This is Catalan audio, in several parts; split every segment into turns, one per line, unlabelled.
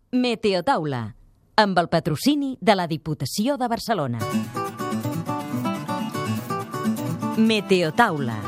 Meteotaula, amb el patrocini de la Diputació de Barcelona. Meteotaula.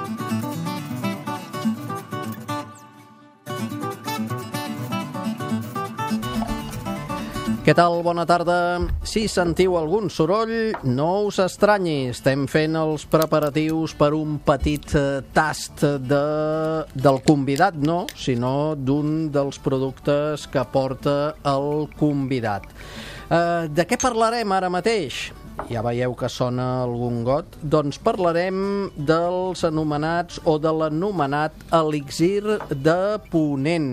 Què tal? Bona tarda. Si sentiu algun soroll, no us estranyi. Estem fent els preparatius per un petit tast del convidat, no, sinó d'un dels productes que porta el convidat. De què parlarem ara mateix? Ja veieu que sona algun got. Doncs parlarem dels anomenats o de l'anomenat elixir de Ponent.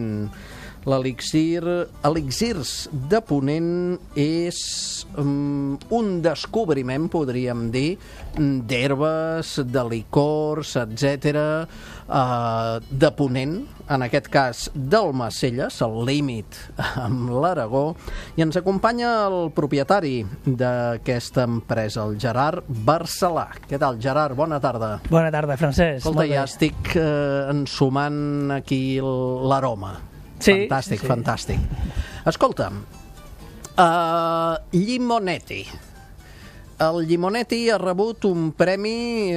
Elixirs de Ponent és un descobriment, podríem dir, d'herbes, de licors, etc., de Ponent, en aquest cas d'Almacelles, al límit amb l'Aragó, i ens acompanya el propietari d'aquesta empresa, el Gerard Barcelà. Què tal, Gerard? Bona tarda.
Bona tarda, Francesc.
Escolta, ja estic ensumant aquí l'aroma.
Sí,
fantàstic,
sí.
Fantàstic. Escolta'm, Llimonetti. El Llimonetti ha rebut un premi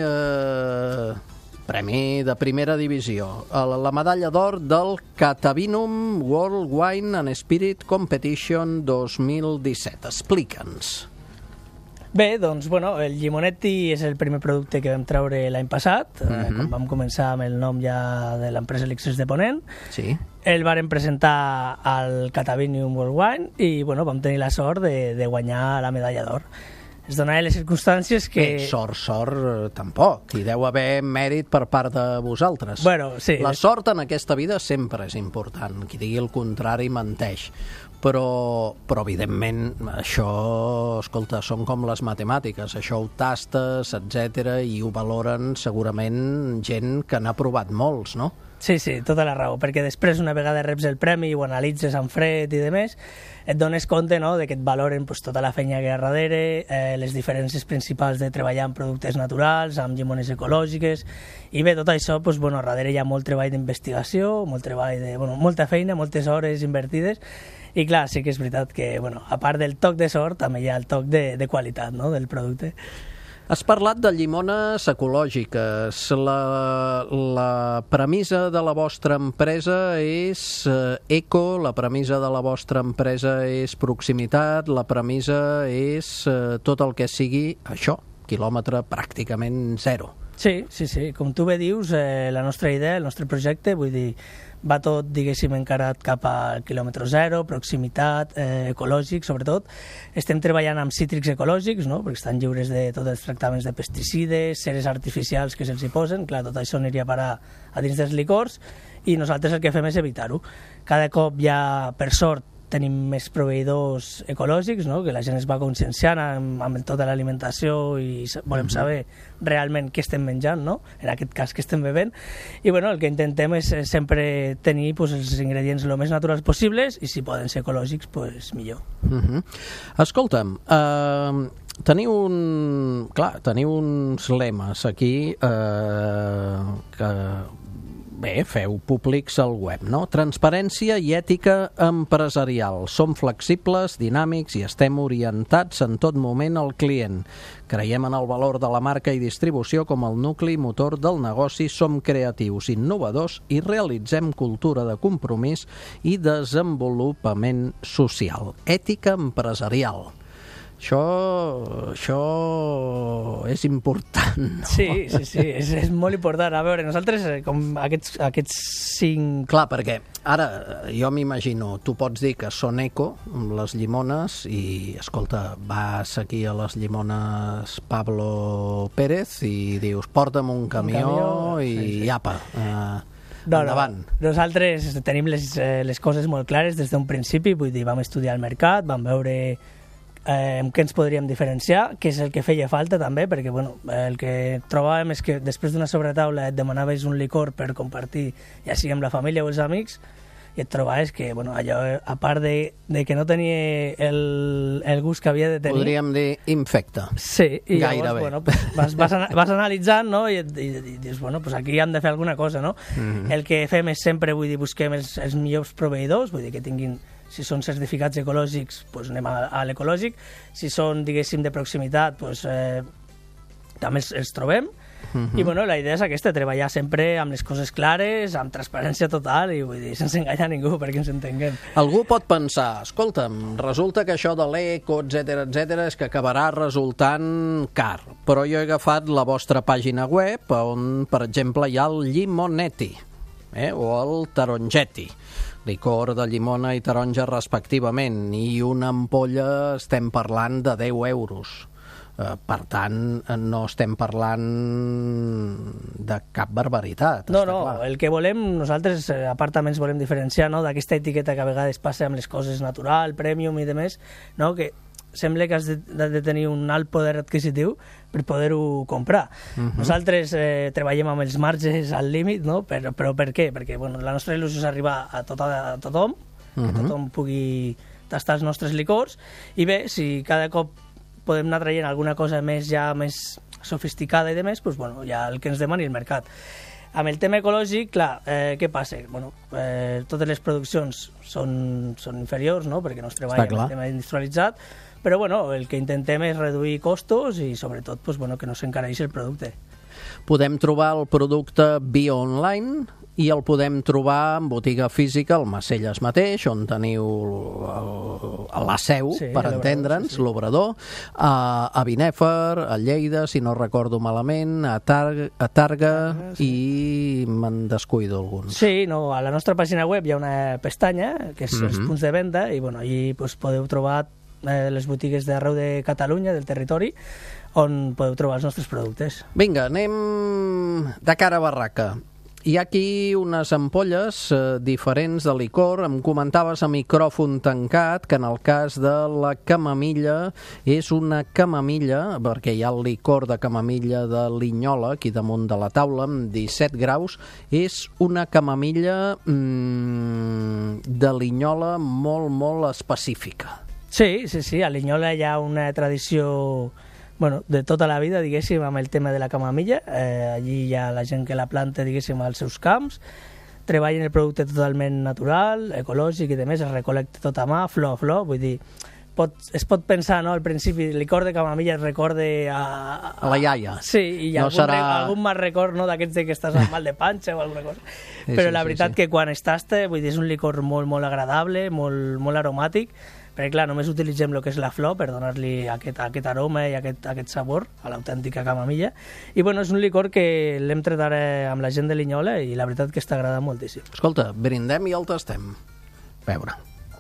de primera divisió, la medalla d'or del Catavinum World Wine and Spirit Competition 2017. Explica'ns.
Bé, doncs, el Llimonetti és el primer producte que vam treure l'any passat, quan vam començar amb el nom ja de l'empresa Elixirs de Ponent.
Sí.
El vàrem presentar al Catavinum World Wine i, vam tenir la sort de guanyar la medalla d'or. Es donaven les circumstàncies que...
Sort, tampoc. Hi deu haver mèrit per part de vosaltres.
Sí.
La sort en aquesta vida sempre és important. Qui digui el contrari menteix. Però evidentment, això, escolta, són com les matemàtiques. Això ho tastes, etc., i ho valoren segurament gent que n'ha provat molts, no?
Sí, tota la raó, perquè després, una vegada reps el premi i ho analitzes en fred i demés, et dones compte, no?, de que et valoren tota la feina que hi ha darrere, les diferències principals de treballar amb productes naturals, amb llimones ecològiques, i bé, tot això, darrere hi ha molt treball d'investigació, molt treball de, molta feina, moltes hores invertides, i clar, sí que és veritat que, a part del toc de sort, també hi ha el toc de qualitat, no?, del producte.
Has parlat de llimones ecològiques. La premissa de la vostra empresa és eco, la premissa de la vostra empresa és proximitat, la premissa és tot el que sigui això, quilòmetre pràcticament zero.
Sí, com tu bé dius, la nostra idea, el nostre projecte, vull dir, va tot, diguéssim, encarat cap al quilòmetre zero, proximitat, ecològic, sobretot. Estem treballant amb cítrics ecològics, no?, perquè estan lliures de tots els tractaments de pesticides, ceres artificials que se'ls hi posen, clar, tot això aniria a parar a dins dels licors, i nosaltres el que fem és evitar-ho. Cada cop ja, per sort, tenim més proveïdors ecològics, no?, que la gent es va conscienciant amb tota l'alimentació i volem saber realment què estem menjant, no?, en aquest cas què estem bevent, i el que intentem és sempre tenir els ingredients el més naturals possibles i si poden ser ecològics, millor.
Escolta'm, teniu uns lemes aquí que... Bé, feu públics al web, no? Transparència i ètica empresarial. Som flexibles, dinàmics i estem orientats en tot moment al client. Creiem en el valor de la marca i distribució com el nucli motor del negoci. Som creatius, innovadors i realitzem cultura de compromís i desenvolupament social. Ètica empresarial. Això és important, no?
Sí, és molt important. A veure, nosaltres, com aquests 5...
Clar, perquè ara jo m'imagino, tu pots dir que són eco, les llimones, i, escolta, vas aquí a les llimones Pablo Pérez i dius, porta'm un camió i apa, endavant.
Nosaltres tenim les coses molt clares des d'un principi, vull dir, vam estudiar el mercat, vam veure amb què ens podríem diferenciar, que és el que feia falta també, perquè el que trobàvem és que després d'una sobretaula et demanaves un licor per compartir, ja sigui amb la família o els amics, i et trobaves que allò, a part de que no tenia el gust que havia de tenir...
Podríem dir infecte.
Sí, i
gairebé.
Llavors vas analitzant, no?, i dius, aquí hem de fer alguna cosa, no? El que fem és sempre, vull dir, busquem els millors proveïdors, vull dir, que tinguin Si són certificats ecològics, doncs anem a l'ecològic. Si són, diguéssim, de proximitat, doncs també els trobem. I bueno, la idea és aquesta, treballar sempre amb les coses clares, amb transparència total i vull dir, sense enganyar ningú perquè ens entenguem.
Algú pot pensar, escolta'm, resulta que això de l'eco, etc és que acabarà resultant car, però jo he agafat la vostra pàgina web on, per exemple, hi ha el Limonetti o el Tarongetti, licor de llimona i taronja respectivament, i una ampolla estem parlant de 10 euros. Per tant, no estem parlant de cap barbaritat.
No, el que volem, nosaltres a part també ens volem diferenciar, no?, d'aquesta etiqueta que a vegades passa amb les coses natural, premium i demés, no?, que sembla que has de tenir un alt poder adquisitiu per poder-ho comprar. Nosaltres treballem amb els marges al límit, no? Però per què? Perquè bueno, la nostra il·lusió és arribar a tothom, que tothom pugui tastar els nostres licors, i bé, si cada cop podem anar traient alguna cosa més sofisticada i de més, doncs, bueno, ja el que ens demani el mercat. Amb el tema ecològic, clar, què passa? Bueno, totes les produccions són inferiors, no?, perquè no es treballa amb el tema industrialitzat, però bueno, el que intentem és reduir costos i sobretot doncs, bueno, que no s'encareixi el producte.
Podem trobar el producte via online i el podem trobar en botiga física al Macelles mateix, on teniu la seu, per entendre'ns, l'obrador, a Binèfar, a Lleida, si no recordo malament, a Targa i me'n descuido alguns.
Sí, no, a la nostra pàgina web hi ha una pestanya, que és els punts de venda, i bueno, allí doncs, podeu trobar les botigues d'arreu de Catalunya, del territori, on podeu trobar els nostres productes.
Vinga, anem de cara a barraca. Hi ha aquí unes ampolles diferents de licor. Em comentaves a micròfon tancat que en el cas de la camamilla és una camamilla, perquè hi ha el licor de camamilla de Linyola aquí damunt de la taula, amb 17 graus. És una camamilla de Linyola molt, molt específica.
Sí, a Linyola hi ha una tradició de tota la vida, diguéssim, amb el tema de la camamilla. Allí hi ha la gent que la planta, diguéssim, als seus camps, treballen el producte totalment natural, ecològic i de més, es recol·lecta tot a mà, flor a flor, vull dir, es pot pensar, no?, al principi, el licor de camamilla es recorde a
la iaia.
Sí, i algun mal record, no?, d'aquests que estàs amb mal de panxa o alguna cosa. Però la veritat que quan es tasta, vull dir, és un licor molt, molt agradable, molt, molt aromàtic, perquè clar, només utilitzem el que és la flor per donar-li aquest aroma i aquest sabor a l'autèntica camamilla. I bueno, és un licor que l'hem tret ara amb la gent de Linyola i la veritat que està agradant moltíssim.
Escolta, brindem i el tastem. A veure.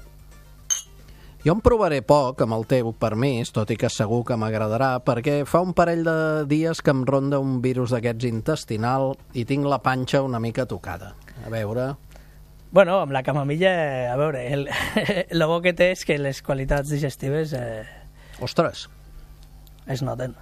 Jo en provaré poc, amb el teu permís, tot i que segur que m'agradarà, perquè fa un parell de dies que em ronda un virus d'aquests intestinal i tinc la panxa una mica tocada. A veure...
Bueno, amb la camamilla, a veure, el bo que té és que les qualitats digestives...
Ostres!
Es noten.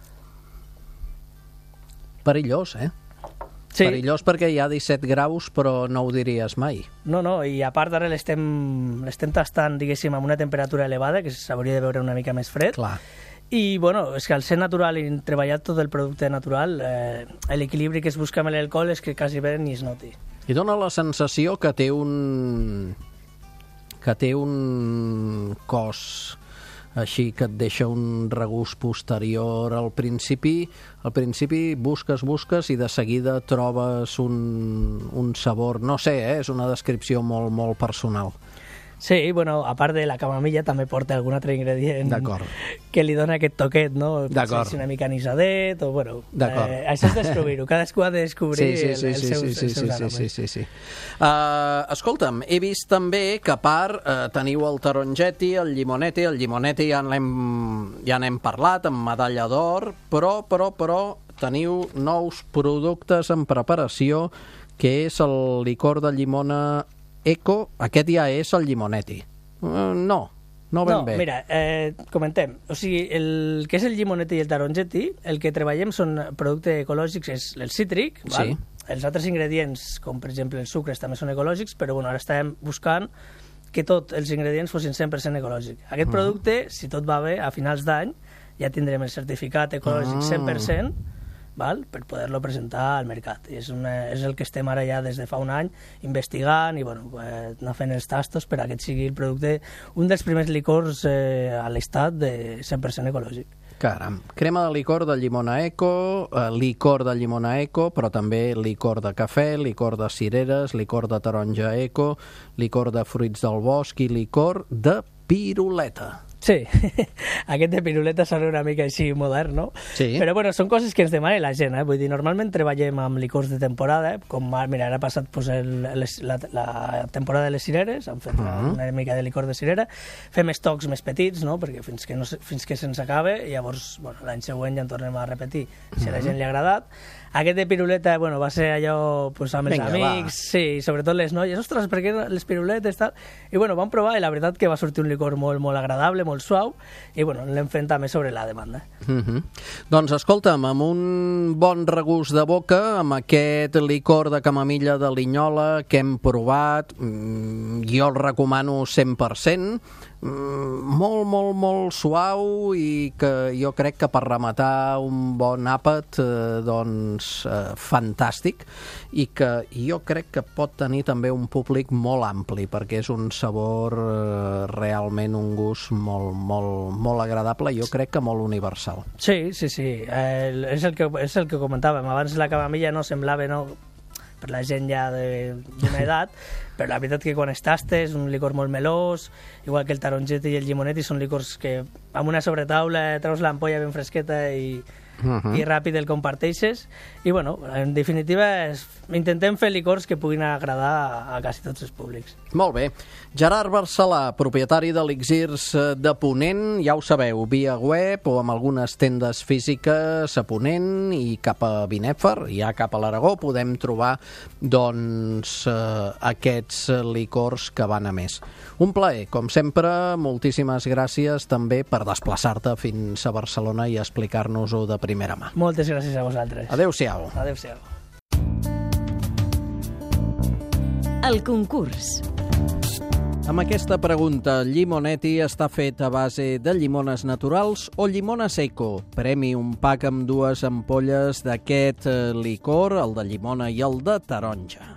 Perillós, Sí. Perillós perquè hi ha 17 graus, però no ho diries mai.
No, i a part ara l'estem tastant, diguéssim, amb una temperatura elevada, que s'hauria de veure una mica més fred.
Clar.
I, bueno, és que al ser natural i treballar tot el producte natural, l'equilibri que es busca amb l'alcohol és que quasi bé ni es noti.
I dona la sensació que té un cos així que et deixa un regust posterior. Al principi busques i de seguida trobes un sabor, no sé, és una descripció molt, molt personal.
Sí, bueno, a part de la camamilla també porta algun altre ingredient que li dona aquest toquet, no? Potser és una mica anisadet o, bueno... Això és descobrir-ho, cadascú ha de descobrir els seus aromes.
Sí. Escolta'm, he vist també que a part teniu el Tarongetti, el Limonetti ja n'hem parlat, amb medalla d'or, però teniu nous productes en preparació, que és el licor de llimona Eco. Aquest ja és el Limonetti. No ben bé.
Mira, comentem. O sigui, el que és el Limonetti i el Tarongetti, el que treballem són productes ecològics, és el cítric, val? Els altres ingredients, com per exemple els sucres, també són ecològics, però bueno, ara estàvem buscant que tots els ingredients fossin 100% ecològics. Aquest producte, si tot va bé, a finals d'any ja tindrem el certificat ecològic 100%, val? Per poder-lo presentar al mercat. I és el que estem ara ja des de fa un any investigant i anar fent els tastos per a que sigui el producte, un dels primers licors a l'estat de 100% ecològic.
Caram, crema de licor de llimona eco, licor de llimona eco, però també licor de cafè, licor de cireres, licor de taronja eco, licor de fruits del bosc i licor de piruleta.
Sí, aquest de piruleta sona una mica així modern, no?
Sí.
Però bueno, són coses que ens demana la gent, eh? Vull dir, normalment treballem amb licors de temporada, com mira, ara ha passat pues, la temporada de les cireres, hem fet una mica de licor de cirera, fem estocs més petits, no? Perquè fins que se'ns acabe, i llavors l'any següent ja en tornem a repetir, si a la gent li ha agradat. Aquest de piruleta, va ser allò pues, amb els amics, sí, sobretot les noies, ostres, per què les piruletes, tal? I vam provar i la veritat que va sortir un licor molt, molt agradable, molt suau, i l'hem fet també sobre la demanda.
Doncs escolta'm, amb un bon regust de boca, amb aquest licor de camamilla de Linyola que hem provat, jo el recomano 100%, molt, molt, molt suau i que jo crec que per rematar un bon àpat fantàstic i que jo crec que pot tenir també un públic molt ampli perquè és un sabor realment un gust molt, molt, molt agradable, jo crec que molt universal.
Sí. És el que comentàvem, abans la camamilla no semblava per la gent ja d'una edat, però la veritat que quan es tasta és un licor molt melós, igual que el taronget i el llimonet, i són licors que amb una sobretaula treus l'ampolla ben fresqueta i ràpid el comparteixes, i en definitiva intentem fer licors que puguin agradar a quasi tots els públics.
Molt bé. Gerard Barcelà, propietari d'Elixirs de Ponent, ja ho sabeu, via web o amb algunes tendes físiques a Ponent i cap a Binèfar, ja cap a l'Aragó, podem trobar aquests licors que van a més. Un plaer, com sempre, moltíssimes gràcies també per desplaçar-te fins a Barcelona i explicar-nos-ho de primera mà.
Moltes gràcies a vosaltres.
Adéu-siau.
Adéu-siau.
El concurs.
Amb aquesta pregunta, el llimonetti està fet a base de llimones naturals o llimones eco? Premi un pack amb 2 ampolles d'aquest licor, el de llimona i el de taronja.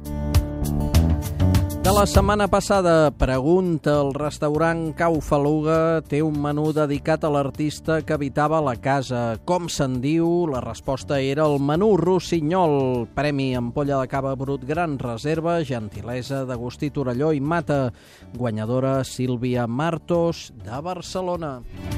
De la setmana passada, pregunta, el restaurant Cau Faluga té un menú dedicat a l'artista que habitava la casa. Com se'n diu? La resposta era el menú Rossinyol. Premi ampolla de cava brut Gran Reserva, gentilesa d'Agustí Torelló i Mata. Guanyadora Sílvia Martos, de Barcelona.